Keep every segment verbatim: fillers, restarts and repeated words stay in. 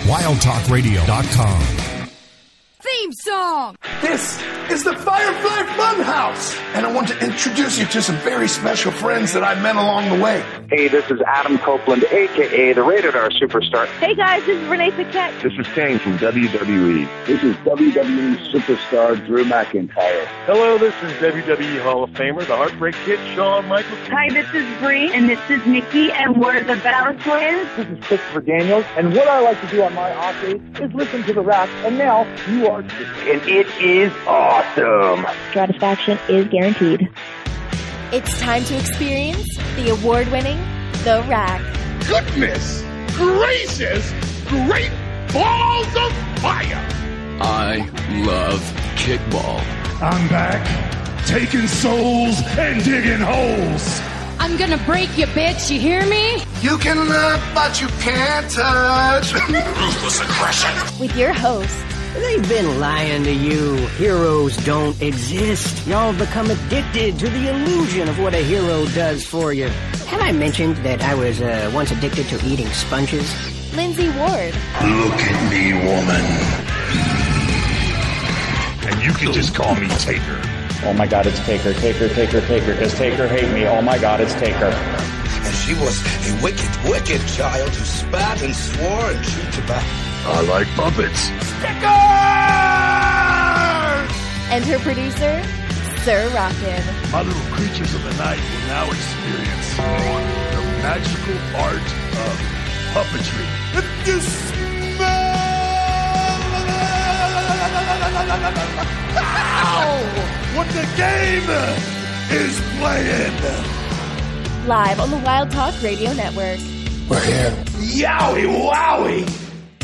wild talk radio dot com. Theme song! This is the Firefly Funhouse, and I want to introduce you to some very special friends that I met along the way. Hey, this is Adam Copeland, a k a the Rated R Superstar. Hey guys, this is Renee Paquette. This is Kane from W W E. This is W W E Superstar Drew McIntyre. Hello, this is W W E Hall of Famer, the Heartbreak Kid, Shawn Michaels. Hi, this is Bree, and this is Nikki, and we're the Battle Twins. This is Christopher Daniels, and what I like to do on my off days is listen to the rap, and now you are too. And it is awesome. Satisfaction is guaranteed. It's time to experience the award-winning The Rack. Goodness gracious, great balls of fire! I love kickball. I'm back, taking souls and digging holes. I'm gonna break you, bitch, you hear me? You can look, but you can't touch. Ruthless aggression. With your host, they've been lying to you. Heroes don't exist. Y'all become addicted to the illusion of what a hero does for you. Have I mentioned that I was uh, once addicted to eating sponges? Lindsay Ward. Look at me, woman. And you can just call me Taker. Oh my God, it's Taker, Taker, Taker, Taker. Does Taker hate me? Oh my God, it's Taker. And she was a wicked, wicked child who spat and swore and chewed tobacco. I like puppets. Stickers! And her producer, Sir Rockin'. My little creatures of the night will now experience the magical art of puppetry. If you smell what the game is playing. Live on the Wild Talk Radio Network. We're here. Yowie wowie!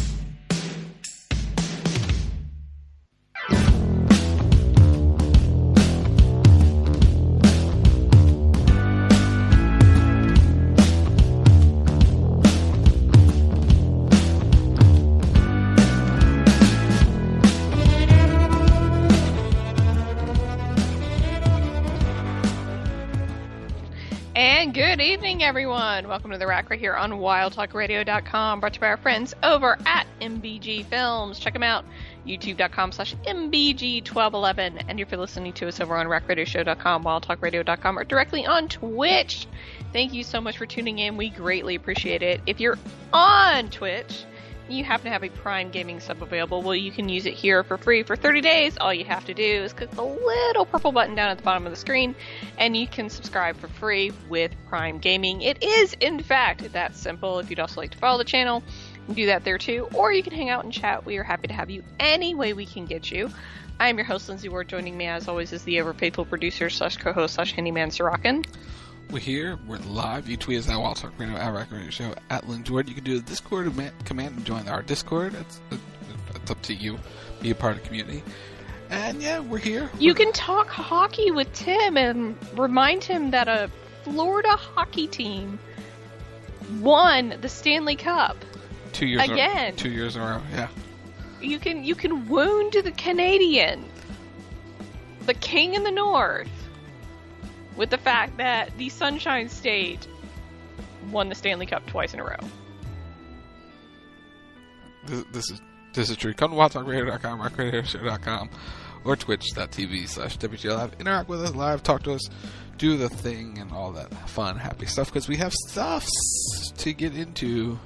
Good evening, everyone. Welcome to The Rack right here on wild talk radio dot com, brought to you by our friends over at M B G Films. Check them out, youtube dot com slash M B G twelve eleven. And if you're listening to us over on rack radio show dot com, wild talk radio dot com, or directly on Twitch, thank you so much for tuning in. We greatly appreciate it. If you're on Twitch, you happen to have a Prime Gaming sub available, well, you can use it here for free for thirty days. All you have to do is click the little purple button down at the bottom of the screen, and you can subscribe for free with Prime Gaming. It is, in fact, that simple. If you'd also like to follow the channel, you can do that there too, or you can hang out and chat. We are happy to have you any way we can get you. I am your host, Lindsay Ward. Joining me, as always, is the ever-faithful producer slash co-host slash handyman, Sorokin. We're here. We're live. You tweet us at Wild Talk Radio, at Rack Radio Show, at Lindsay Ward. You can do the Discord command and join our Discord. It's, it's up to you. Be a part of the community. And yeah, we're here. You we're... can talk hockey with Tim and remind him that a Florida hockey team won the Stanley Cup. Two years again. In, two years in a row. Yeah. You can you can wound the Canadian, the King in the North, with the fact that the Sunshine State won the Stanley Cup twice in a row. This, this is this is true. Come to wild talk radio dot com, rack radio show dot com, or twitch dot t v slash W T L Live. Interact with us live, talk to us, do the thing, and all that fun, happy stuff, because we have stuff to get into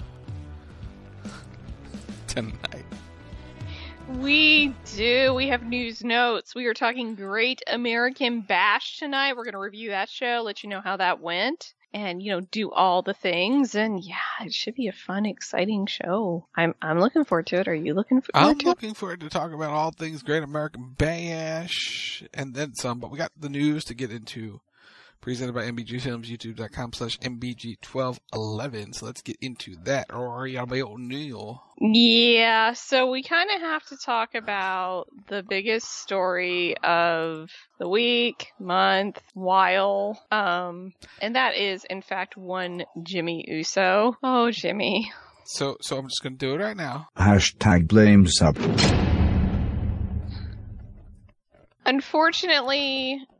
tonight. We do. We have news notes. We are talking Great American Bash tonight. We're going to review that show, let you know how that went, and, you know, do all the things. And yeah, it should be a fun, exciting show. I'm I'm looking forward to it. Are you looking forward I'm to it? I'm looking forward to talk about all things Great American Bash and then some. But we got the news to get into. Presented by M B G Films, youtube dot com slash M B G twelve eleven. So let's get into that. Or Neil. Yeah, so we kind of have to talk about the biggest story of the week, month, while, um, and that is, in fact, one Jimmy Uso. Oh, Jimmy. So, so I'm just going to do it right now. Hashtag blame sub. Unfortunately,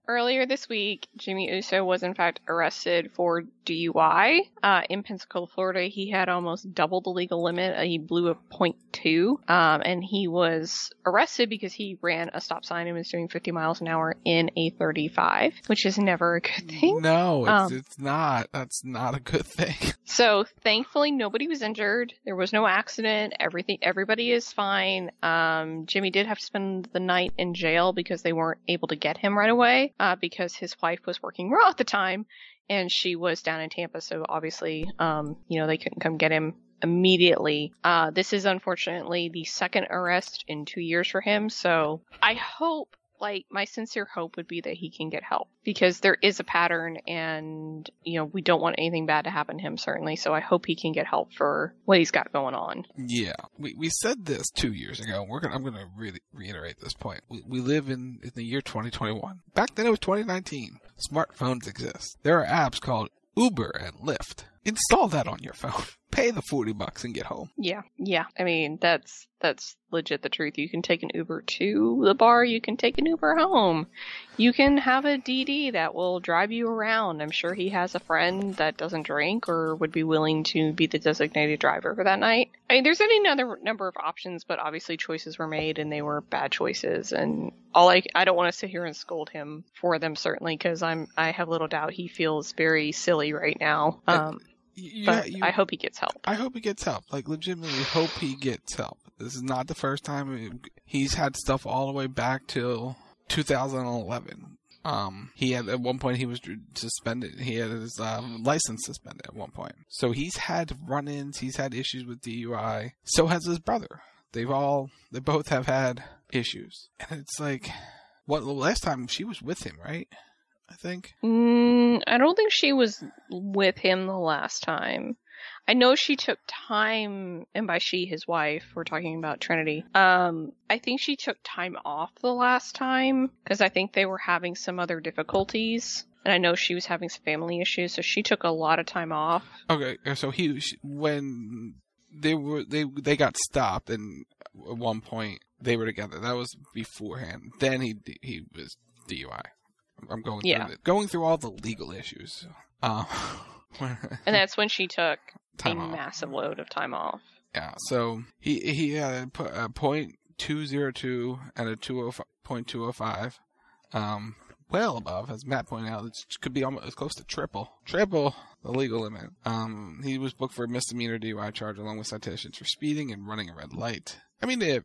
earlier this week, Jimmy Uso was in fact arrested for D U I. Uh, in Pensacola, Florida, he had almost double the legal limit. Uh, he blew a point two, um, and he was arrested because he ran a stop sign and was doing fifty miles an hour in a thirty-five, which is never a good thing. No, it's, um, it's not. That's not a good thing. So thankfully, nobody was injured. There was no accident. Everything, everybody is fine. Um, Jimmy did have to spend the night in jail because they weren't able to get him right away, uh, because his wife was working Raw at the time, and she was down in Tampa. So obviously, um, you know, they couldn't come get him immediately. Uh, this is unfortunately the second arrest in two years for him. So I hope, like, my sincere hope would be that he can get help, because there is a pattern, and, you know, we don't want anything bad to happen to him, certainly. So I hope he can get help for what he's got going on. Yeah. We we said this two years ago. We're gonna, I'm going to really reiterate this point. We, we live in, in the year twenty twenty-one. Back then it was twenty nineteen. Smartphones exist. There are apps called Uber and Lyft. Install that on your phone. Pay the forty bucks and get home. Yeah. Yeah. I mean, that's, that's legit the truth. You can take an Uber to the bar. You can take an Uber home. You can have a D D that will drive you around. I'm sure he has a friend that doesn't drink or would be willing to be the designated driver for that night. I mean, there's any other number of options, but obviously choices were made and they were bad choices. And all I, I don't want to sit here and scold him for them, certainly, because I'm, I have little doubt he feels very silly right now. Um, You, but you, I hope he gets help. I hope he gets help. Like, legitimately hope he gets help. This is not the first time. He's had stuff all the way back till two thousand eleven. Um, he had, at one point, he was suspended. He had his um, license suspended at one point. So he's had run-ins. He's had issues with D U I. So has his brother. They've all, they both have had issues. And it's like, what, the last time she was with him, right? I think. Mm, I don't think she was with him the last time. I know she took time, and by she, his wife, we're talking about Trinity. Um, I think she took time off the last time, because I think they were having some other difficulties. And I know she was having some family issues, so she took a lot of time off. Okay, so he, when they were, they, they got stopped, and at one point, they were together. That was beforehand. Then he, he was D U I. I'm going through yeah. the, going through all the legal issues. Uh, and that's when she took a off. massive load of time off. Yeah, so he he had a, a point two zero two and a two point two oh five, um, well above, as Matt pointed out. It could be almost close to triple, triple the legal limit. Um, he was booked for a misdemeanor D U I charge along with citations for speeding and running a red light. I mean, it,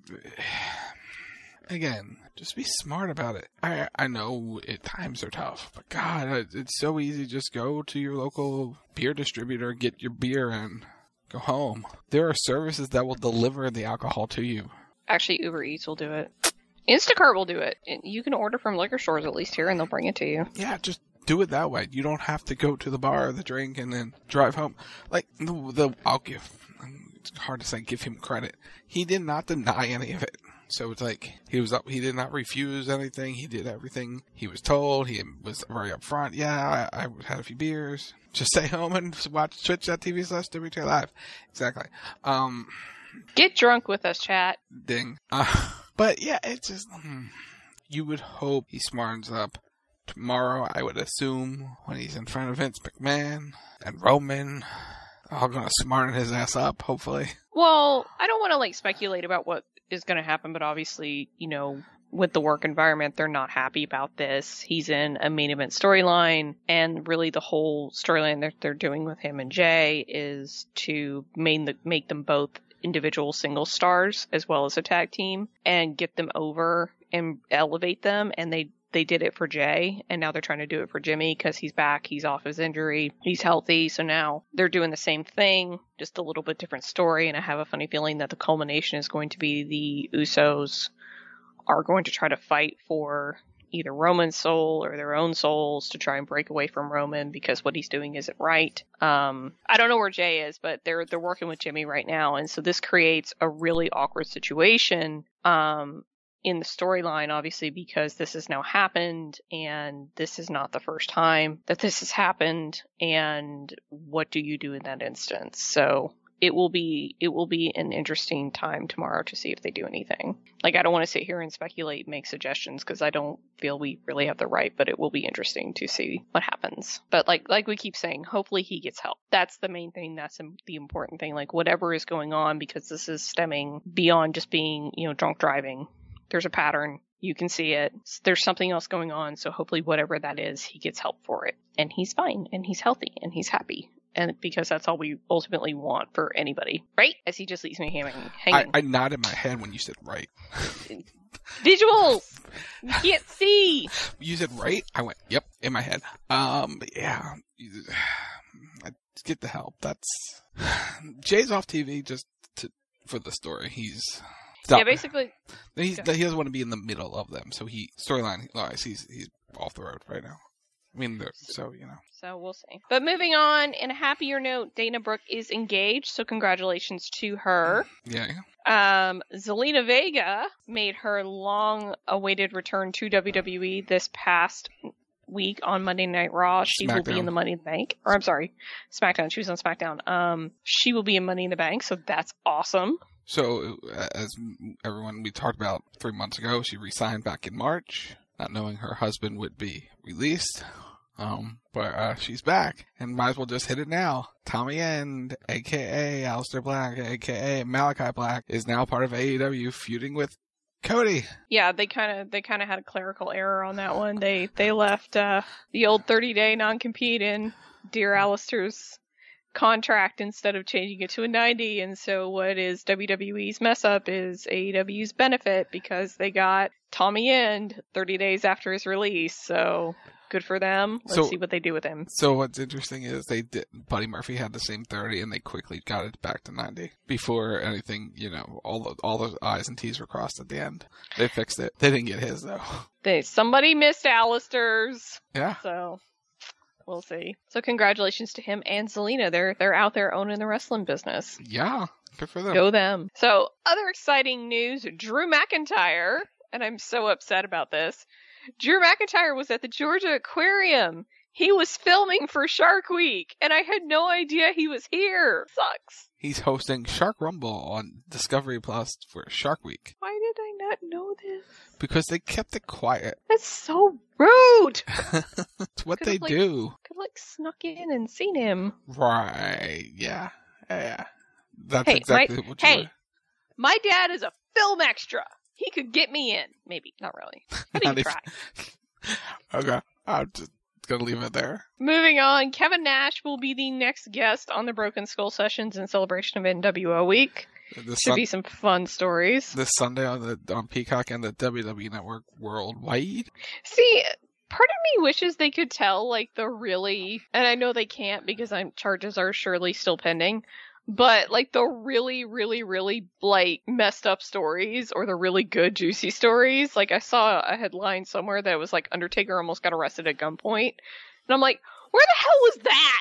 again, just be smart about it. I I know it, times are tough, but God, it's so easy. Just go to your local beer distributor, get your beer, and go home. There are services that will deliver the alcohol to you. Actually, Uber Eats will do it. Instacart will do it. You can order from liquor stores, at least here, and they'll bring it to you. Yeah, just do it that way. You don't have to go to the bar or the drink and then drive home. Like, the, the I'll give, it's hard to say, give him credit. He did not deny any of it. So it's like, he was up, he did not refuse anything. He did everything he was told. He was very upfront. Yeah, I, I had a few beers. Just stay home and watch twitch.tv slash WT Live. Exactly. Um, Get drunk with us, chat. Ding. Uh, but yeah, it's just, hmm, you would hope he smartens up. Tomorrow, I would assume, when he's in front of Vince McMahon and Roman, they're all going to smarten his ass up, hopefully. Well, I don't want to, like, speculate about what is going to happen, but obviously, you know, with the work environment, they're not happy about this. He's in a main event storyline, and really the whole storyline that they're doing with him and Jay is to main the, make them both individual single stars as well as a tag team and get them over and elevate them. And they They did it for Jay, and now they're trying to do it for Jimmy because he's back, he's off his injury, he's healthy, so now they're doing the same thing, just a little bit different story, and I have a funny feeling that the culmination is going to be the Usos are going to try to fight for either Roman's soul or their own souls to try and break away from Roman because what he's doing isn't right. Um, I don't know where Jay is, but they're they're working with Jimmy right now, and so this creates a really awkward situation. Um, in the storyline, obviously, because this has now happened, and this is not the first time that this has happened, and what do you do in that instance? So it will be it will be an interesting time tomorrow to see if they do anything. Like, I don't want to sit here and speculate, make suggestions, because I don't feel we really have the right, but it will be interesting to see what happens. But like like we keep saying, hopefully he gets help. That's the main thing. That's the important thing. Like, whatever is going on, because this is stemming beyond just being, you know, drunk driving. There's a pattern. You can see it. There's something else going on. So hopefully whatever that is, he gets help for it. And he's fine. And he's healthy. And he's happy. And because that's all we ultimately want for anybody. Right? As he just leaves me hanging. hanging. I, I nodded my head when you said right. Visuals! You can't see! You said right? I went, yep, in my head. Um, but yeah. Get the help. That's... Jay's off T V just to, for the story. He's... Stop. Yeah, basically. He's, he doesn't want to be in the middle of them, so he storyline wise, he's he's off the road right now. I mean, so you know. So we'll see. But moving on, in a happier note, Dana Brooke is engaged, so congratulations to her. Yeah. yeah. Um, Zelina Vega made her long-awaited return to W W E this past week on Monday Night Raw. She SmackDown. will be in the Money in the Bank. Or I'm sorry, SmackDown. She was on SmackDown. Um, she will be in Money in the Bank, so that's awesome. So, as everyone we talked about three months ago, she resigned back in March, not knowing her husband would be released. Um, but uh, she's back, and might as well just hit it now. Tommy End, a k a. Aleister Black, a k a. Malachi Black, is now part of A E W, feuding with Cody. Yeah, they kind of they kind of had a clerical error on that one. They they left uh, the old thirty-day non-compete in Dear Aleister's contract instead of changing it to a ninety, and so what is W W E's mess up is A E W's benefit, because they got Tommy End thirty days after his release. So good for them. Let's so, see what they do with him. So what's interesting is they did, Buddy Murphy had the same thirty, and they quickly got it back to ninety before anything, you know, all the all the I's and T's were crossed at the end. They fixed it. They didn't get his though. They somebody missed Aleister's. Yeah. So we'll see. So congratulations to him and Zelina. They're they're out there owning the wrestling business. Yeah, good for them. Go them. So other exciting news: Drew McIntyre, and I'm so upset about this. Drew McIntyre was at the Georgia Aquarium. He was filming for Shark Week, and I had no idea he was here. Sucks. He's hosting Shark Rumble on Discovery Plus for Shark Week. Why did I not know this? Because they kept it quiet. That's so rude. It's what Could've, they like, do. Could like snuck in and seen him. Right. Yeah. Yeah. That's hey, exactly my, what you Hey, were. my dad is a film extra. He could get me in. Maybe. Not really. But he could try. Okay. I'm just gonna leave it there. Moving on, Kevin Nash will be the next guest on the Broken Skull Sessions in celebration of N W O Week. This Should sun- be some fun stories. This Sunday on the on Peacock and the W W E Network worldwide. See, part of me wishes they could tell, like, the really, and I know they can't because I'm charges are surely still pending, but, like, the really, really, really, like, messed up stories, or the really good, juicy stories. Like, I saw a headline somewhere that was, like, Undertaker almost got arrested at gunpoint. And I'm like, where the hell was that?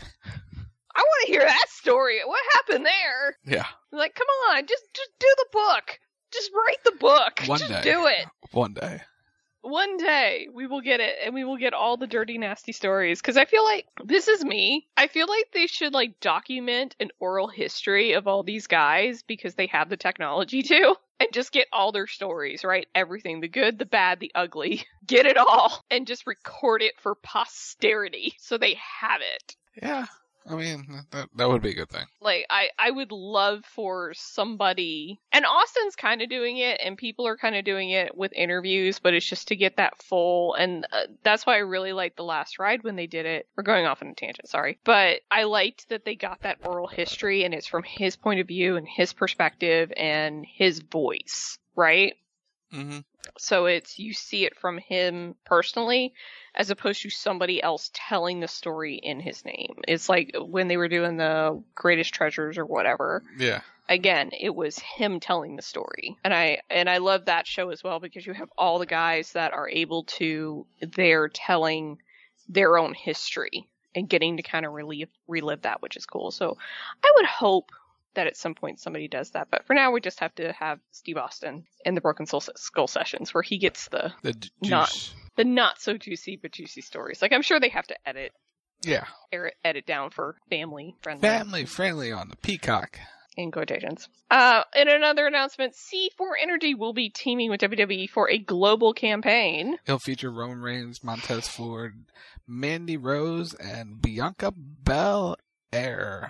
I want to hear that story. What happened there? Yeah. I'm like, come on, just just do the book. Just write the book. One just day. do it. One day. One day we will get it, and we will get all the dirty, nasty stories. Because I feel like, this is me, I feel like they should, like, document an oral history of all these guys, because they have the technology to, and just get all their stories, right? Everything, the good, the bad, the ugly. Get it all, and just record it for posterity, so they have it. Yeah. I mean, that that would be a good thing. Like, I, I would love for somebody, and Austin's kind of doing it, and people are kind of doing it with interviews, but it's just to get that full, and uh, that's why I really liked The Last Ride when they did it. We're going off on a tangent, sorry. But I liked that they got that oral history, and it's from his point of view, and his perspective, and his voice, right? Mm-hmm. So it's, you see it from him personally, as opposed to somebody else telling the story in his name. It's like when they were doing the Greatest Treasures or whatever. Yeah. Again, it was him telling the story. And I and I love that show as well, because you have all the guys that are able to, they're telling their own history and getting to kind of relive, relive that, which is cool. So I would hope that at some point somebody does that. But for now, we just have to have Steve Austin in the Broken Soul Skull Sessions, where he gets the, the juice. not the not so juicy but juicy stories. Like, I'm sure they have to edit Yeah. Edit down for family friendly. Family friendly on the Peacock. In quotations. Uh, in another announcement, C four Energy will be teaming with W W E for a global campaign. It'll feature Roman Reigns, Montez Ford, Mandy Rose, and Bianca Belair.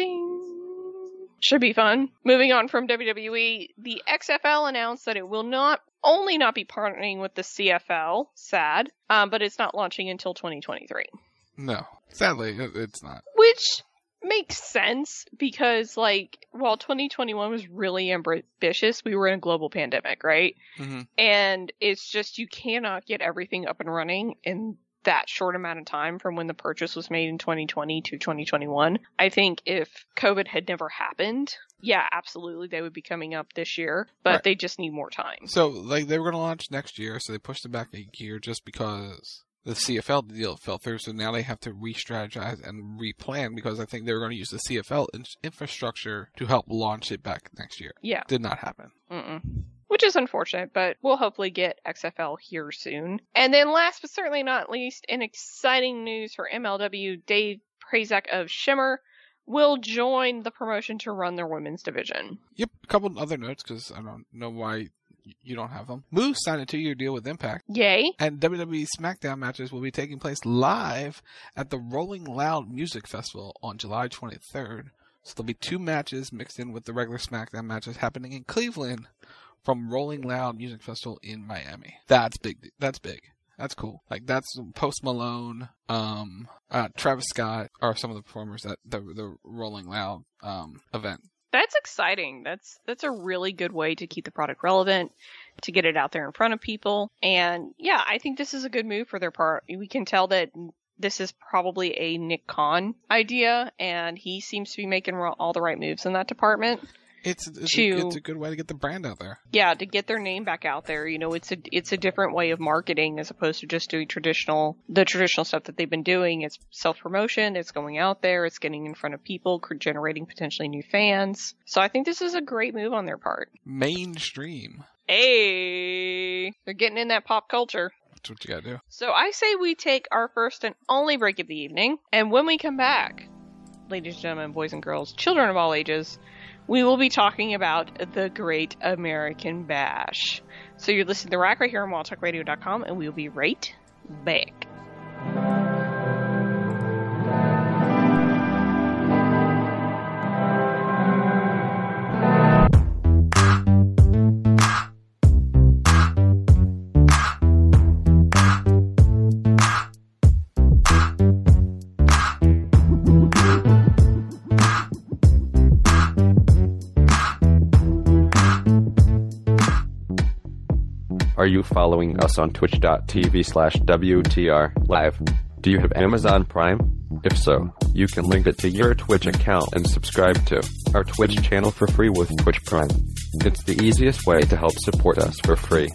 Ding. Should be fun. Moving on from W W E, the X F L announced that it will not only not be partnering with the C F L, sad, um, but it's not launching until twenty twenty-three. No, sadly, it's not. Which makes sense because, like, while twenty twenty-one was really ambitious, we were in a global pandemic, right? Mm-hmm. And it's just you cannot get everything up and running in that short amount of time from when the purchase was made in twenty twenty to twenty twenty-one. I think if COVID had never happened, yeah, absolutely, they would be coming up this year, but right. They just need more time. So, like, they were going to launch next year, so they pushed it back a year just because the C F L deal fell through, so now they have to re-strategize and replan because I think they were going to use the C F L in- infrastructure to help launch it back next year. Yeah. Did not happen. Mm-mm. Which is unfortunate, but we'll hopefully get X F L here soon. And then last but certainly not least, in exciting news for M L W, Dave Prazak of Shimmer will join the promotion to run their women's division. Yep, a couple other notes because I don't know why you don't have them. Moose signed a two-year deal with Impact. Yay. And W W E SmackDown matches will be taking place live at the Rolling Loud Music Festival on July twenty-third. So there'll be two matches mixed in with the regular SmackDown matches happening in Cleveland from Rolling Loud Music Festival in Miami. That's big. That's big. That's cool. Like, that's Post Malone, um, uh, Travis Scott are some of the performers at the, the Rolling Loud um, event. That's exciting. That's that's a really good way to keep the product relevant, to get it out there in front of people. And yeah, I think this is a good move for their part. We can tell that this is probably a Nick Khan idea, and he seems to be making all the right moves in that department. It's it's, to, a, it's a good way to get the brand out there. Yeah, to get their name back out there. You know, it's a it's a different way of marketing as opposed to just doing traditional the traditional stuff that they've been doing. It's self promotion. It's going out there. It's getting in front of people, generating potentially new fans. So I think this is a great move on their part. Mainstream. Hey, they're getting in that pop culture. That's what you gotta do. So I say we take our first and only break of the evening, and when we come back, ladies and gentlemen, boys and girls, children of all ages, we will be talking about the Great American Bash. So you're listening to The Rack right here on wild talk radio dot com, and we'll be right back. Are you following us on twitch.tv slash WTR live? Do you have Amazon Prime? If so, you can link it to your Twitch account and subscribe to our Twitch channel for free with Twitch Prime. It's the easiest way to help support us for free.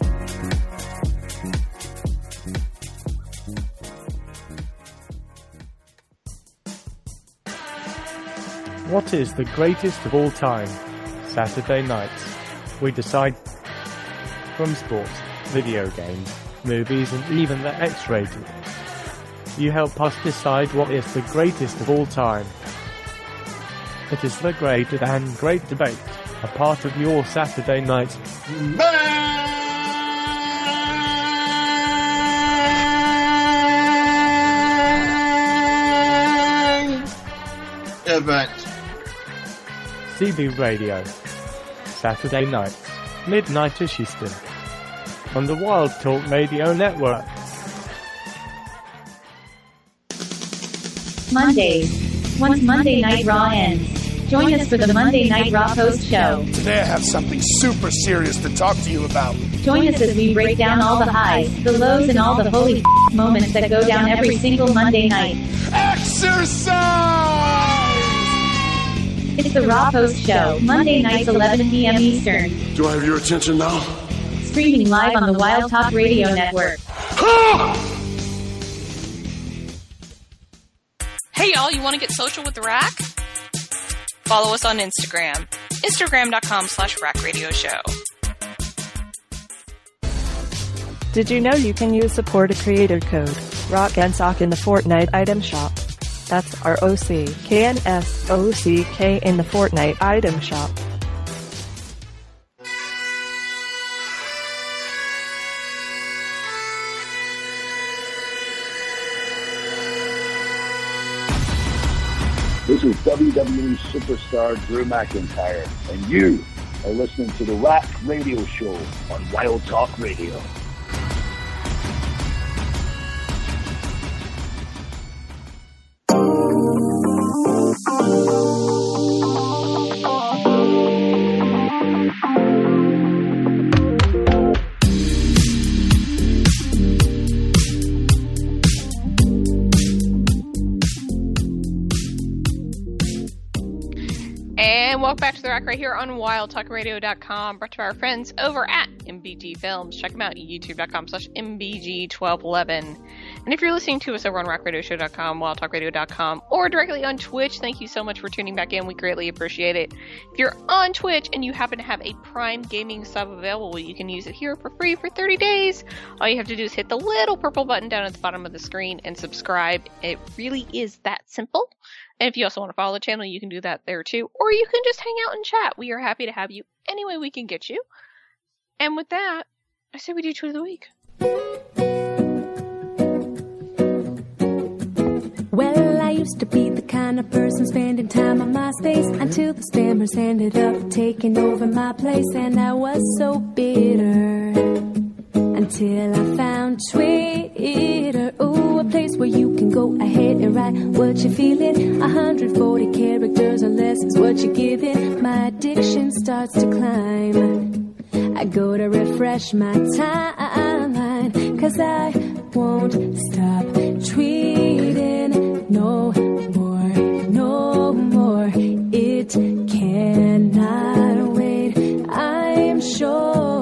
What is the greatest of all time? Saturday nights. We decide from sports, video games, movies, and even the X-rated. You help us decide what is the greatest of all time. It is the great and great debate, a part of your Saturday night event. C B Radio, Saturday nights, midnight-ish Eastern, on the Wild Talk Radio Network. Mondays. Once Monday Night Raw ends, join us for the Monday Night Raw post show. Today I have something super serious to talk to you about. Join us as we break down all the highs, the lows, and all the holy f- moments that go down every single Monday night. Exercise! It's the Raw Post Show, Monday nights eleven p.m. Eastern. Do I have your attention now? Streaming live on the Wild Talk Radio Network. Hey y'all, you want to get social with The Rack? Follow us on Instagram. Instagram.com slash Rack Radio Show. Did you know you can use supported creator code ROCK and SOCK in the Fortnite item shop? That's R O C K N S O C K in the Fortnite item shop. This is W W E superstar Drew McIntyre, and you are listening to the Rack Radio Show on Wild Talk Radio. Welcome back to The Rack right here on wild talk radio dot com, brought to our friends over at M B G Films. Check them out at youtube dot com slash M B G twelve eleven. And if you're listening to us over on rack radio show dot com, wild talk radio dot com, or directly on Twitch, thank you so much for tuning back in. We greatly appreciate it. If you're on Twitch and you happen to have a Prime Gaming sub available, you can use it here for free for thirty days. All you have to do is hit the little purple button down at the bottom of the screen and subscribe. It really is that simple. And if you also want to follow the channel, you can do that there too. Or you can just hang out and chat. We are happy to have you any way we can get you. And with that, I say we do Tweet of the Week. Well, I used to be the kind of person spending time on MySpace until the spammers ended up taking over my place. And I was so bitter until I found Twitter. Ooh, a place where you can go ahead and write what you're feeling. one hundred forty characters or less is what you're giving. My addiction starts to climb. I go to refresh my timeline, cause I won't stop tweeting no more, no more. It cannot wait, I'm sure.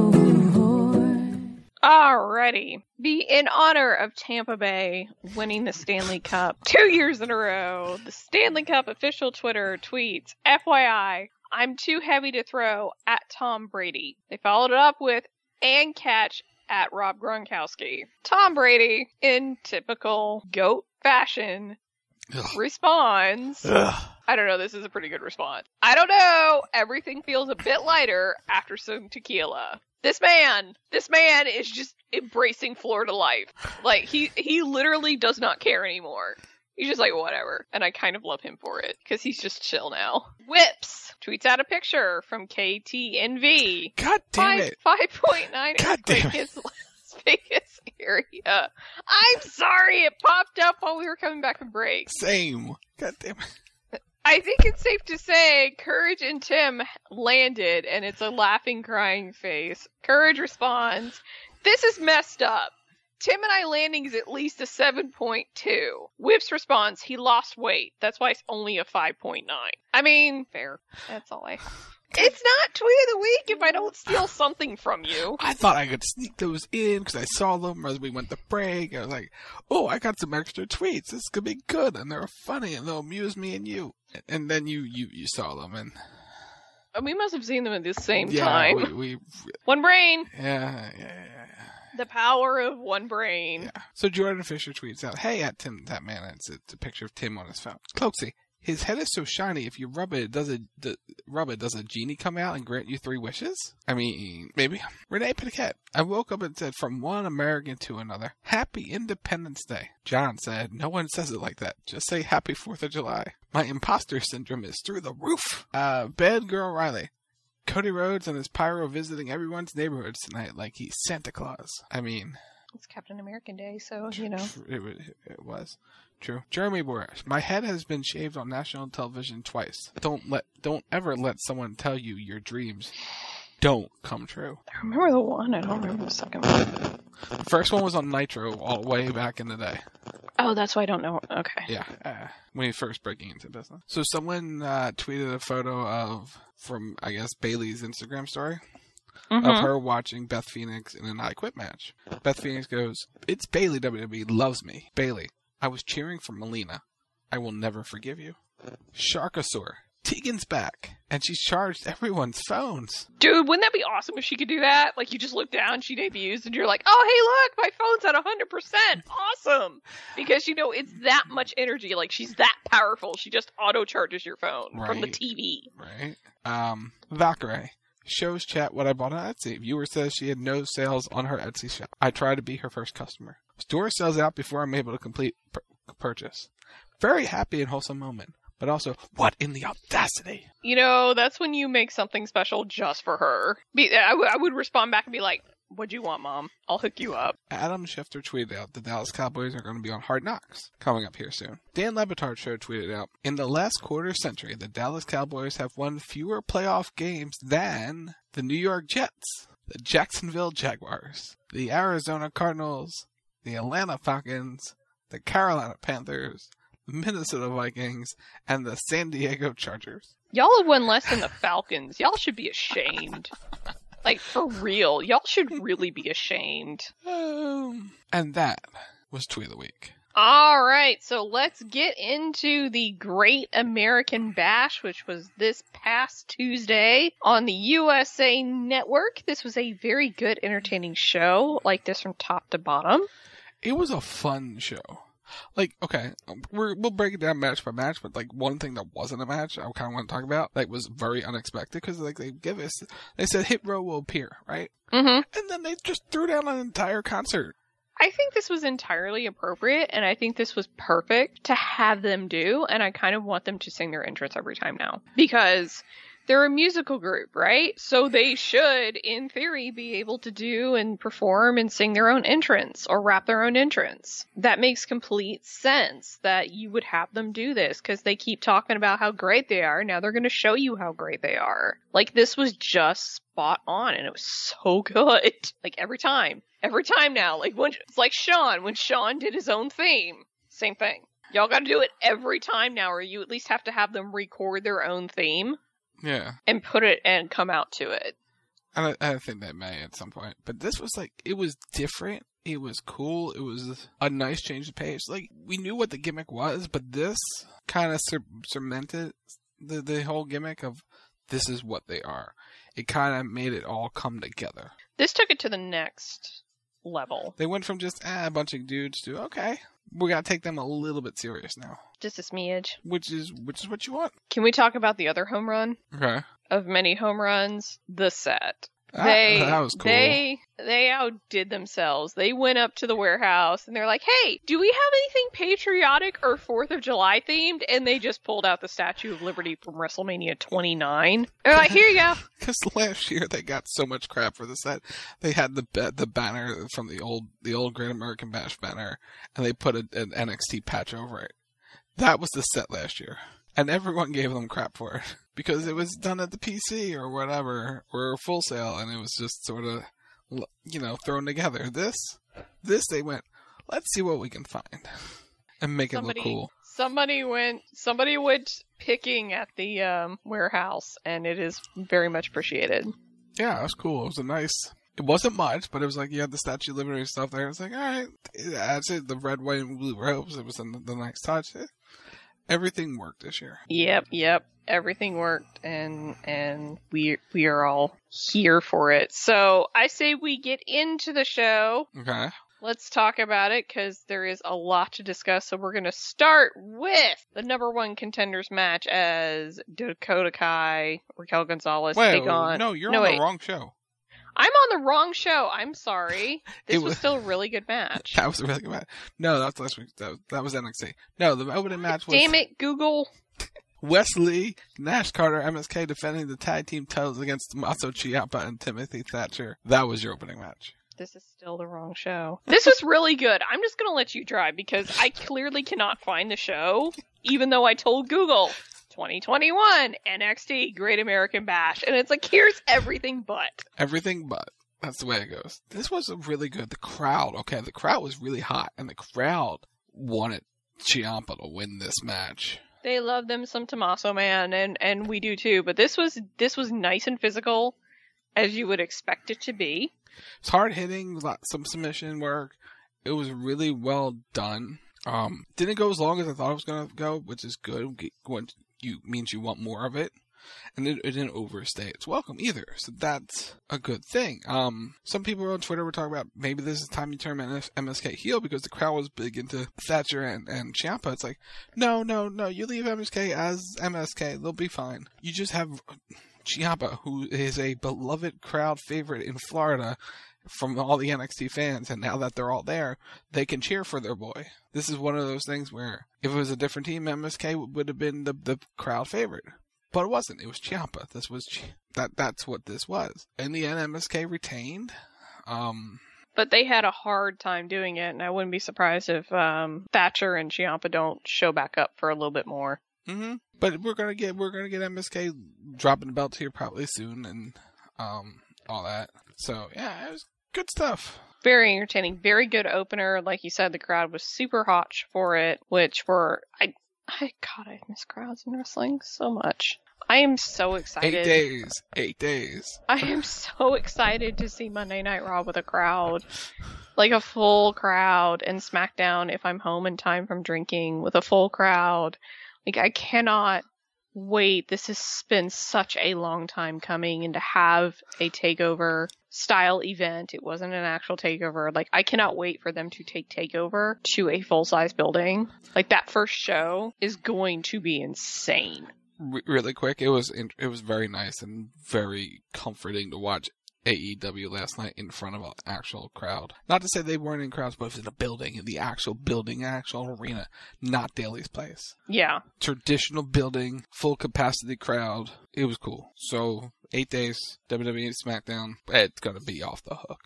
Alrighty. Be in honor of Tampa Bay winning the Stanley Cup two years in a row. The Stanley Cup official Twitter tweets, F Y I, I'm too heavy to throw at Tom Brady. They followed it up with, and catch at Rob Gronkowski. Tom Brady, in typical GOAT fashion, Ugh. responds, Ugh. I don't know, this is a pretty good response. I don't know, everything feels a bit lighter after some tequila. This man, this man is just embracing Florida life. Like, he, he literally does not care anymore. He's just like, whatever. And I kind of love him for it, because he's just chill now. Whips tweets out a picture from K T N V. God damn it. five point nine God damn it. Las Vegas area. I'm sorry, it popped up while we were coming back from break. Same. God damn it. I think it's safe to say Courage and Tim landed, and it's a laughing, crying face. Courage responds, this is messed up. Tim and I landing is at least a seven point two. Whips responds, he lost weight. That's why it's only a five point nine. I mean, fair. That's all I have. It's not Tweet of the Week if I don't steal something from you. I thought I could sneak those in because I saw them as we went to break. I was like, oh, I got some extra tweets. This could be good, and they're funny, and they'll amuse me and you. And then you, you, you saw them, and... We must have seen them at the same yeah, time. We, we... One brain. Yeah, yeah, yeah, yeah. The power of one brain. Yeah. So Jordan Fisher tweets out, hey, at Tim, that man, it's, it's a picture of Tim on his phone. Cloaksy. His head is so shiny, if you rub it, does a, d- rub it, does a genie come out and grant you three wishes? I mean, maybe. Renee Paquette. I woke up and said, from one American to another, Happy Independence Day. John said, no one says it like that. Just say Happy fourth of July. My imposter syndrome is through the roof. Uh, Bad Girl Riley. Cody Rhodes and his pyro visiting everyone's neighborhoods tonight like he's Santa Claus. I mean... It's Captain American Day, so, you know. It, it was. True. Jeremy Borash. My head has been shaved on national television twice. Don't let, don't ever let someone tell you your dreams don't come true. I remember the one. I don't remember the second one. The first one was on Nitro all way back in the day. Oh, that's why I don't know. Okay. Yeah. Uh, when he first breaking into business. So someone uh, tweeted a photo of, from, I guess, Bayley's Instagram story. Mm-hmm. Of her watching Beth Phoenix in an I Quit match. Beth Phoenix goes, it's Bayley, W W E loves me. Bayley, I was cheering for Melina. I will never forgive you. Sharkosaur, Tegan's back, and she's charged everyone's phones. Dude, wouldn't that be awesome if she could do that? Like, you just look down, she debuts, and you're like, oh, hey, look, my phone's at one hundred percent. Awesome. Because, you know, it's that much energy. Like, she's that powerful. She just auto-charges your phone Right. from the T V. Right. Um, Valkyrie. Shows chat what I bought on Etsy. Viewer says she had no sales on her Etsy shop. I try to be her first customer. Store sells out before I'm able to complete pur- purchase. Very happy and wholesome moment. But also, what in the audacity? You know, that's when you make something special just for her. Be, I, w- I would respond back and be like, what'd you want, Mom? I'll hook you up. Adam Schefter tweeted out the Dallas Cowboys are going to be on Hard Knocks, coming up here soon. Dan Le Batard Show tweeted out, in the last quarter century, the Dallas Cowboys have won fewer playoff games than the New York Jets, the Jacksonville Jaguars, the Arizona Cardinals, the Atlanta Falcons, the Carolina Panthers, the Minnesota Vikings, and the San Diego Chargers. Y'all have won less than the Falcons. Y'all should be ashamed. Like, for real. Y'all should really be ashamed. Um, and that was Tweet of the Week. All right, so let's get into the Great American Bash, which was this past Tuesday on the U S A Network. This was a very good, entertaining show, like this from top to bottom. It was a fun show. Like, okay, we're, we'll break it down match by match, but, like, one thing that wasn't a match I kind of want to talk about, like, was very unexpected, because, like, they give us, they said Hit Row will appear, right? Mm-hmm. And then they just threw down an entire concert. I think this was entirely appropriate, and I think this was perfect to have them do, and I kind of want them to sing their entrance every time now. Because they're a musical group, right? So they should, in theory, be able to do and perform and sing their own entrance or rap their own entrance. That makes complete sense that you would have them do this because they keep talking about how great they are. Now they're going to show you how great they are. Like, this was just spot on and it was so good. Like, every time. Every time now. Like, when it's like Sean, when Sean did his own theme. Same thing. Y'all got to do it every time now, or you at least have to have them record their own theme. Yeah. And put it and come out to it. I, I think they may at some point. But this was like, it was different. It was cool. It was a nice change of pace. Like, we knew what the gimmick was, but this kind of cer- cemented the, the whole gimmick of this is what they are. It kind of made it all come together. This took it to the next level. They went from just ah, a bunch of dudes to, okay, we gotta take them a little bit serious now. Just a smidge. Which is which is what you want. Can we talk about the other home run? Okay. Of many home runs, the set. Ah, they that was cool. They they outdid themselves. They went up to the warehouse and they're like, "Hey, do we have anything patriotic or Fourth of July themed?" And they just pulled out the Statue of Liberty from WrestleMania twenty-nine. They're like, "Here you go." Because last year they got so much crap for the set. They had the the banner from the old the old Great American Bash banner, and they put a, an N X T patch over it. That was the set last year. And everyone gave them crap for it because it was done at the P C or whatever, or Full Sail, and it was just sort of, you know, thrown together. This, this they went, let's see what we can find and make somebody, it look cool. Somebody went, somebody went picking at the um, warehouse, and it is very much appreciated. Yeah, it was cool. It was a nice. It wasn't much, but it was like you had the Statue of Liberty stuff there. It's like, all right, that's it. The red, white, and blue ropes. It was the, the nice touch. It, Everything worked this year. Yep, yep. Everything worked, and and we we are all here for it. So I say we get into the show. Okay. Let's talk about it, because there is a lot to discuss. So we're going to start with the number one contenders match as Dakota Kai, Raquel Gonzalez Wait, take on... No, you're no, on wait. the wrong show. I'm on the wrong show. I'm sorry. This was, was still a really good match. That was a really good match. No, that was last week. That was, that was N X T. No, the opening match was... Damn it, Google. Wesley, Nash Carter, M S K defending the tag team titles against Tommaso Ciampa and Timothy Thatcher. That was your opening match. This is still the wrong show. This is really good. I'm just going to let you drive because I clearly cannot find the show, even though I told Google twenty twenty-one N X T Great American Bash. And it's like, here's everything but. Everything but. That's the way it goes. This was really good. The crowd, okay, the crowd was really hot, and the crowd wanted Ciampa to win this match. They love them some Tommaso, man, and, and we do too. But this was this was nice and physical, as you would expect it to be. It's hard hitting, some submission work. It was really well done. Um, didn't go as long as I thought it was gonna go, which is good. Went you means you want more of it. And it, it didn't overstay its welcome either. So that's a good thing. Um, some people on Twitter were talking about maybe this is time you turn M S K heel because the crowd was big into Thatcher and, and Ciampa. It's like, no, no, no, you leave M S K as M S K. They'll be fine. You just have Ciampa, who is a beloved crowd favorite in Florida from all the N X T fans, and now that they're all there, they can cheer for their boy. This is one of those things where if it was a different team, M S K would have been the, the crowd favorite. But it wasn't. It was Ciampa. This was that. That's what this was. In the end, M S K retained. Um, but they had a hard time doing it, and I wouldn't be surprised if um, Thatcher and Ciampa don't show back up for a little bit more. Mm-hmm. But we're gonna get we're gonna get M S K dropping the belts here probably soon, and um, all that. So yeah, it was good stuff. Very entertaining. Very good opener. Like you said, the crowd was super hot for it, which were I. I God, I miss crowds in wrestling so much. I am so excited. Eight days. Eight days. I am so excited to see Monday Night Raw with a crowd. Like a full crowd. And SmackDown, if I'm home in time from drinking, with a full crowd. Like, I cannot wait. This has been such a long time coming. And to have a takeover style event, it wasn't an actual takeover. Like, I cannot wait for them to take takeover to a full-size building. Like, that first show is going to be insane. R- really quick, it was it was very nice and very comforting to watch A E W last night in front of an actual crowd. Not to say they weren't in crowds, but it was in a building, in the actual building, actual arena, not Daly's Place. Yeah. Traditional building, full capacity crowd. It was cool. So, eight days, W W E SmackDown, it's gonna be off the hook.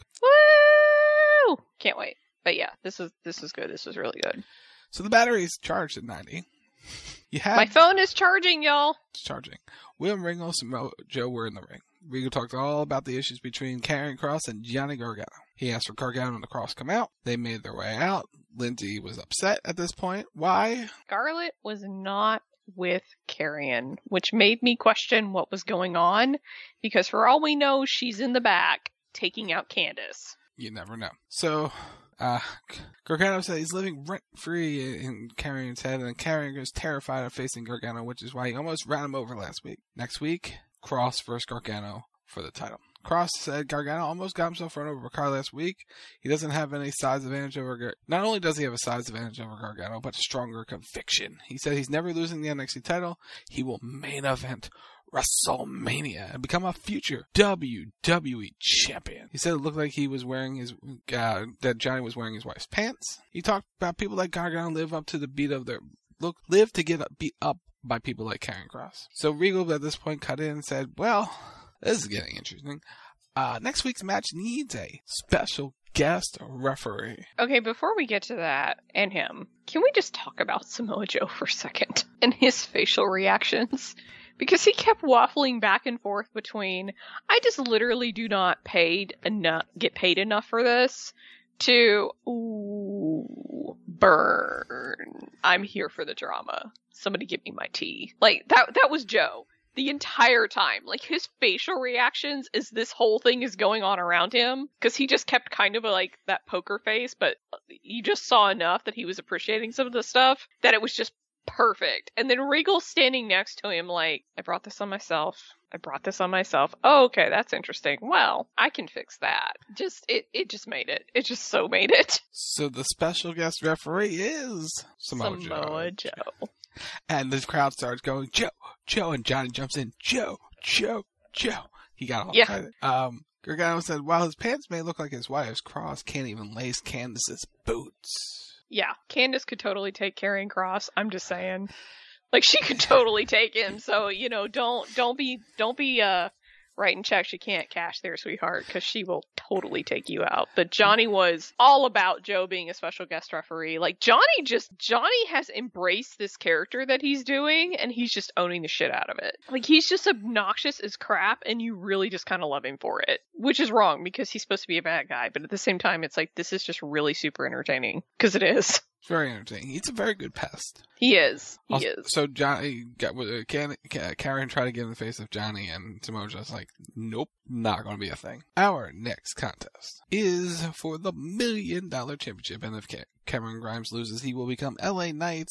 Woo! Can't wait. But yeah, this is this is good. This is really good. So the battery's charged at ninety. You have My phone is charging, y'all. It's charging. William Regal and Samoa Joe were in the ring. Regal talked all about the issues between Karrion Kross and Johnny Gargano. He asked for Gargano and the Cross come out. They made their way out. Lindsay was upset at this point. Why? Scarlett was not with Karrion, which made me question what was going on, because for all we know, she's in the back taking out Candice. You never know. So, uh, Gargano said he's living rent-free in Karrion's head, and Karrion is terrified of facing Gargano, which is why he almost ran him over last week. Next week, Cross versus Gargano for the title. Cross said Gargano almost got himself run over by Car last week. He doesn't have any size advantage over Gar- Not only does he have a size advantage over Gargano, but stronger conviction. He said he's never losing the N X T title. He will main event WrestleMania and become a future W W E champion. He said it looked like he was wearing his, uh, that Johnny was wearing his wife's pants. He talked about people like Gargano live up to the beat of their, look, live to get beat up by people like Karrion Kross. So Regal at this point cut in and said, well, this is getting interesting. Uh, next week's match needs a special guest referee. Okay, before we get to that and him, can we just talk about Samoa Joe for a second and his facial reactions? Because he kept waffling back and forth between, I just literally do not paid enough, get paid enough for this, to, ooh, burn. I'm here for the drama. Somebody give me my tea. Like, that that was Joe. The entire time. Like, his facial reactions as this whole thing is going on around him. Because he just kept kind of a, like, that poker face, but you just saw enough that he was appreciating some of the stuff, that it was just perfect. And then Regal standing next to him like, I brought this on myself. I brought this on myself. Oh, okay, that's interesting. Well, I can fix that. Just, it, it just made it. It just so made it. So the special guest referee is Samoa, Samoa Joe. Joe. And the crowd starts going, Joe, Joe, and Johnny jumps in, Joe, Joe, Joe. He got all yeah. excited. Um, Gargano said, while his pants may look like his wife's, Cross can't even lace Candice's boots. Yeah, Candice could totally take Karrion Kross. I'm just saying, like, she could totally take him. So, you know, don't don't be don't be uh writing checks you can't cash there, sweetheart, because she will totally take you out. But Johnny was all about Joe being a special guest referee. Like, Johnny just Johnny has embraced this character that he's doing, and he's just owning the shit out of it. Like, he's just obnoxious as crap, and you really just kind of love him for it, which is wrong because he's supposed to be a bad guy. But at the same time, it's like, this is just really super entertaining because it is. It's very entertaining. He's a very good pest. He is. He also, is. So Johnny got with uh, Karrion tried to get in the face of Johnny, and Samoa Joe's like, nope, not going to be a thing. Our next contest is for the million dollar championship, and if Cameron Grimes loses, he will become L A Knight's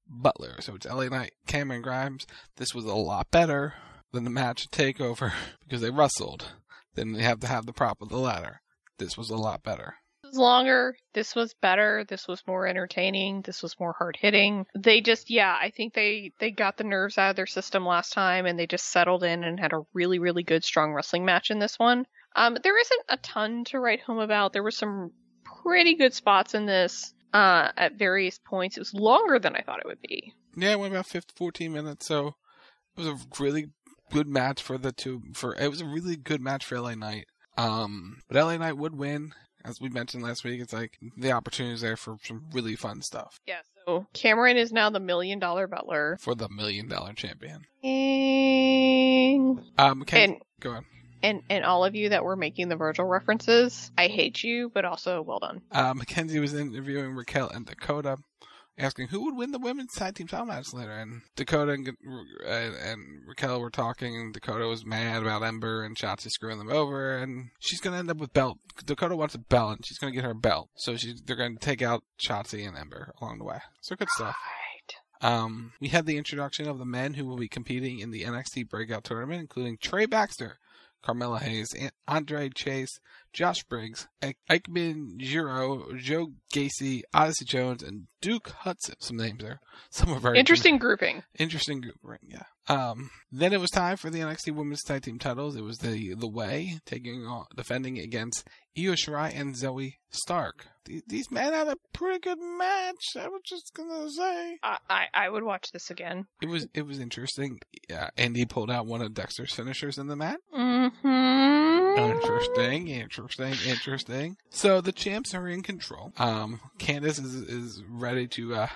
Butler. So it's L A Knight, Cameron Grimes. This was a lot better than the match at TakeOver because they wrestled. Then they have to have the prop of the ladder. This was a lot better. This was longer. This was better. This was more entertaining. This was more hard hitting. They just, yeah, I think they, they got the nerves out of their system last time and they just settled in and had a really, really good, strong wrestling match in this one. Um, there isn't a ton to write home about. There were some pretty good spots in this uh, at various points. It was longer than I thought it would be. Yeah, it went about fifteen, fourteen minutes, so it was a really good match for the two. For It was a really good match for L A Knight. Um, but L A Knight would win. As we mentioned last week, it's like the opportunity is there for some really fun stuff. Yeah, so Cameron is now the million dollar butler. For the million dollar champion. And... Um, Ken, and, go on. And, and all of you that were making the Virgil references, I hate you, but also well done. Uh, Mackenzie was interviewing Raquel and Dakota, asking who would win the women's tag team title match later. And Dakota and, and, and Raquel were talking, and Dakota was mad about Ember and Shotzi screwing them over, and she's going to end up with belt. Dakota wants a belt, and she's going to get her belt. So she, they're going to take out Shotzi and Ember along the way. So good stuff. Right. Um, we had the introduction of the men who will be competing in the N X T Breakout Tournament, including Trey Baxter, Carmella Hayes, Andre Chase, Josh Briggs, Eichmann Jiro, Joe Gacy, Odyssey Jones, and Duke Hudson. Some names there. Some are very interesting good. grouping. Interesting grouping, yeah. Um, then it was time for the N X T Women's Tag Team titles. It was the the Way taking on, defending against Io Shirai and Zoe Stark. These, these men had a pretty good match. I was just gonna say. I, I I would watch this again. It was it was interesting. Yeah, Andy pulled out one of Dexter's finishers in the match. Mm-hmm. Interesting, interesting, interesting. So the champs are in control. Um, Candice is is ready to uh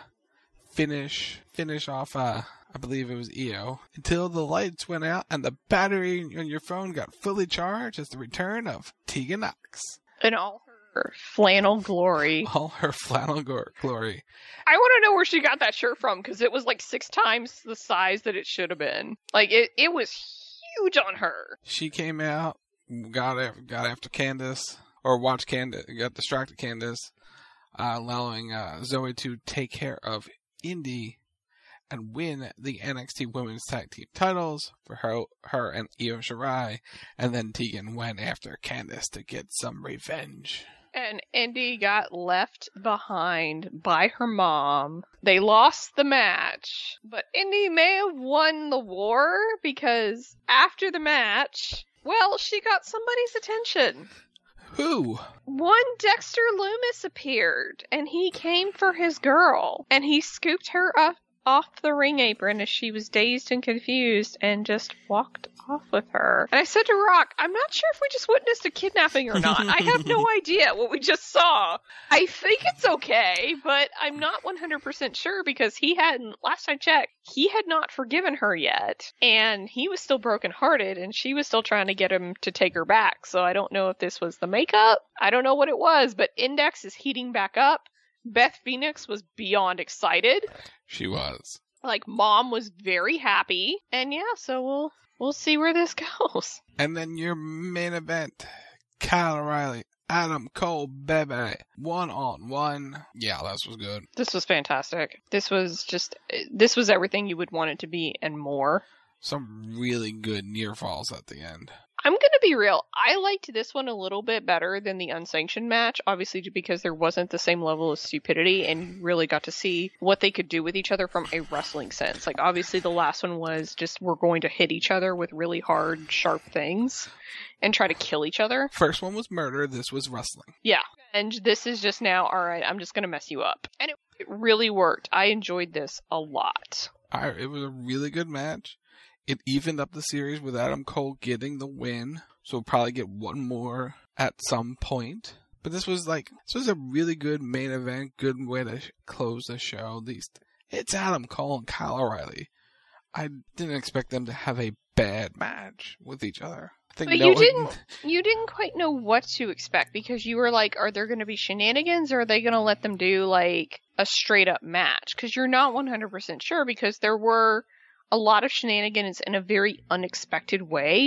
finish finish off. Uh, I believe it was Io until the lights went out and the battery on your phone got fully charged. As the return of Tegan Knox in all her flannel glory. All her flannel glory. I want to know where she got that shirt from because it was like six times the size that it should have been. Like it, it was huge on her. She came out, got after, got after Candice, or watched Candice, got distracted Candice, uh, allowing uh, Zoe to take care of Indy and win the N X T Women's Tag Team titles for her, her and Io Shirai, and then Tegan went after Candice to get some revenge. And Indy got left behind by her mom. They lost the match, but Indy may have won the war because after the match, well, she got somebody's attention. Who? One Dexter Lumis appeared, and he came for his girl, and he scooped her up off the ring apron as she was dazed and confused and just walked off with her. And I said to Rock, I'm not sure if we just witnessed a kidnapping or not. I have no idea what we just saw. I think it's okay, but I'm not one hundred percent sure because he hadn't, last I checked, he had not forgiven her yet. And he was still brokenhearted and she was still trying to get him to take her back. So I don't know if this was the makeup. I don't know what it was, but Index is heating back up. Beth Phoenix was beyond excited. She was. Like, Mom was very happy. And yeah, so we'll we'll see where this goes. And then your main event, Kyle O'Reilly, Adam Cole, baby, one on one. Yeah, this was good. This was fantastic. This was just, this was everything you would want it to be and more. Some really good near falls at the end. I'm going to be real. I liked this one a little bit better than the unsanctioned match, obviously because there wasn't the same level of stupidity and you really got to see what they could do with each other from a wrestling sense. Like, obviously the last one was just we're going to hit each other with really hard, sharp things and try to kill each other. First one was murder. This was wrestling. Yeah. And this is just now, all right, I'm just going to mess you up. And it, it really worked. I enjoyed this a lot. I, it was a really good match. It evened up the series with Adam Cole getting the win, so we'll probably get one more at some point. But this was like, this was a really good main event, good way to close the show. At least it's Adam Cole and Kyle O'Reilly. I didn't expect them to have a bad match with each other. I think but no you one... didn't, you didn't quite know what to expect because you were like, are there going to be shenanigans or are they going to let them do like a straight up match? Because you're not one hundred percent sure because there were a lot of shenanigans in a very unexpected way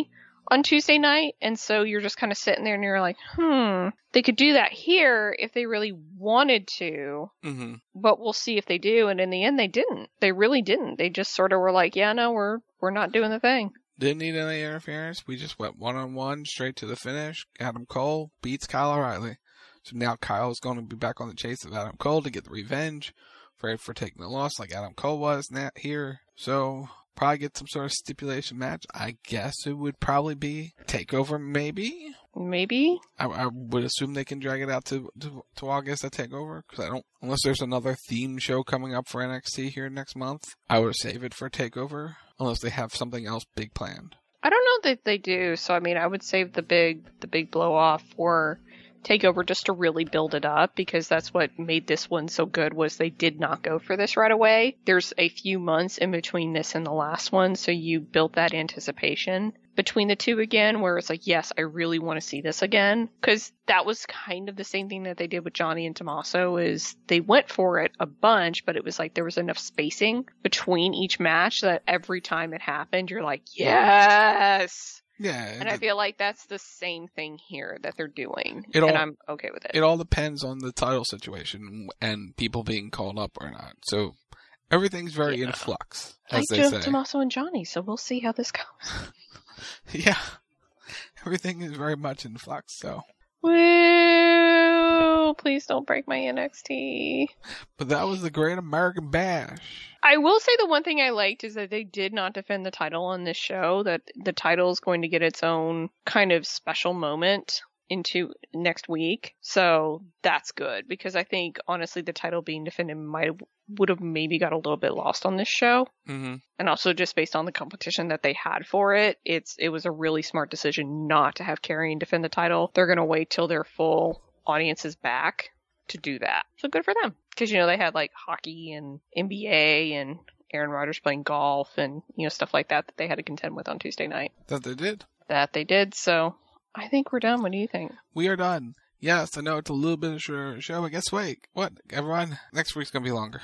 on Tuesday night, and so you're just kind of sitting there and you're like, hmm, they could do that here if they really wanted to, mm-hmm. but we'll see if they do. And in the end, they didn't. They really didn't. They just sort of were like, yeah, no, we're we're not doing the thing. Didn't need any interference. We just went one-on-one straight to the finish. Adam Cole beats Kyle O'Reilly. So now Kyle's going to be back on the chase of Adam Cole to get the revenge for, for taking the loss like Adam Cole was now here. So probably get some sort of stipulation match. I guess it would probably be TakeOver, maybe? Maybe. I, I would assume they can drag it out to to, to August at TakeOver, because I don't, unless there's another theme show coming up for N X T here next month, I would save it for TakeOver, unless they have something else big planned. I don't know that they do, so I mean, I would save the big the big blow off for TakeOver just to really build it up, because that's what made this one so good, was they did not go for this right away. There's a few months in between this and the last one, so you built that anticipation between the two again, where it's like, yes, I really want to see this again, because that was kind of the same thing that they did with Johnny and Tommaso, is they went for it a bunch, but it was like there was enough spacing between each match that every time it happened, you're like, yes! Yeah. And I feel like that's the same thing here that they're doing, it all, and I'm okay with it. It all depends on the title situation and people being called up or not. So everything's very yeah. in flux, as I they do say. Tommaso and Johnny, so we'll see how this goes. Yeah. Everything is very much in flux, so. Woo! Please don't break my N X T. But that was the Great American Bash. I will say the one thing I liked is that they did not defend the title on this show, that the title is going to get its own kind of special moment into next week. So that's good, because I think, honestly, the title being defended might have, would have maybe got a little bit lost on this show. Mm-hmm. And also just based on the competition that they had for it, it's it was a really smart decision not to have Karrion defend the title. They're going to wait till their full audience is back to do that. So good for them. Because, you know, they had like hockey and N B A and Aaron Rodgers playing golf and, you know, stuff like that that they had to contend with on Tuesday night. That they did. That they did. So I think we're done. What do you think? We are done. Yes, I know it's a little bit of a shorter show, but guess what? What, everyone? Next week's going to be longer.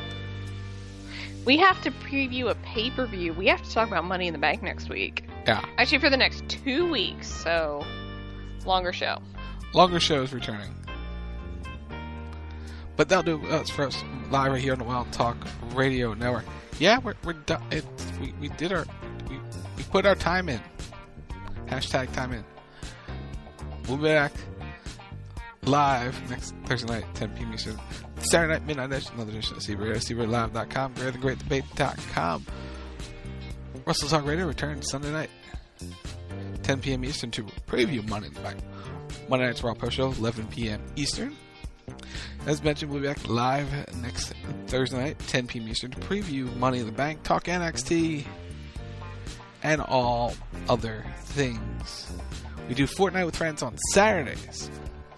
We have to preview a pay-per-view. We have to talk about Money in the Bank next week. Yeah. Actually, for the next two weeks. So, longer show. Longer show is returning. But that'll do us for us live right here on the Wild Talk Radio Network. Yeah, we're we're done. It, we we did our we, we put our time in. Hashtag time in. We'll be back live next Thursday night, ten p.m. Eastern. Saturday night, midnight edition, another edition of C B Radio, C B Radio Live dot com, Great the Great Debate dot com. Russell Talk Radio returns Sunday night, ten p.m. Eastern, to preview Money in the Bank. Monday Night's Raw Post Show, eleven p.m. Eastern. As mentioned, we'll be back live next Thursday night, ten p.m. Eastern, to preview Money in the Bank, talk N X T, and all other things. We do Fortnite with Friends on Saturdays.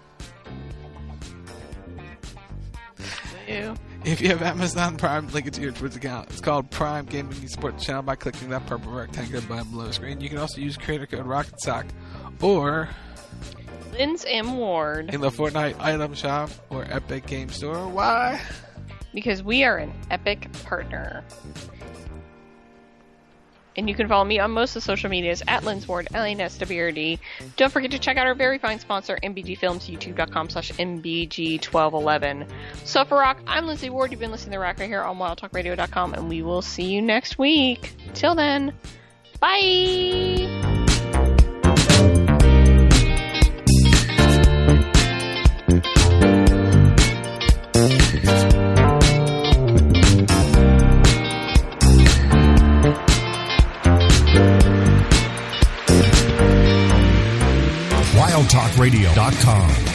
Ew. If you have Amazon Prime, link it to your Twitch account. It's called Prime Gaming. You support the channel by clicking that purple rectangular button below the screen. You can also use creator code RocketSock or Linz M. Ward in the Fortnite item shop or Epic Game Store. Why? Because we are an Epic partner. And you can follow me on most of the social medias at Linz Ward, L A N S W R D. Don't forget to check out our very fine sponsor, M B G Films, youtube.com slash MBG1211. So for Rock, I'm Lindsay Ward. You've been listening to Rock right here on wild talk radio dot com, and we will see you next week. Till then, bye! wild talk radio dot com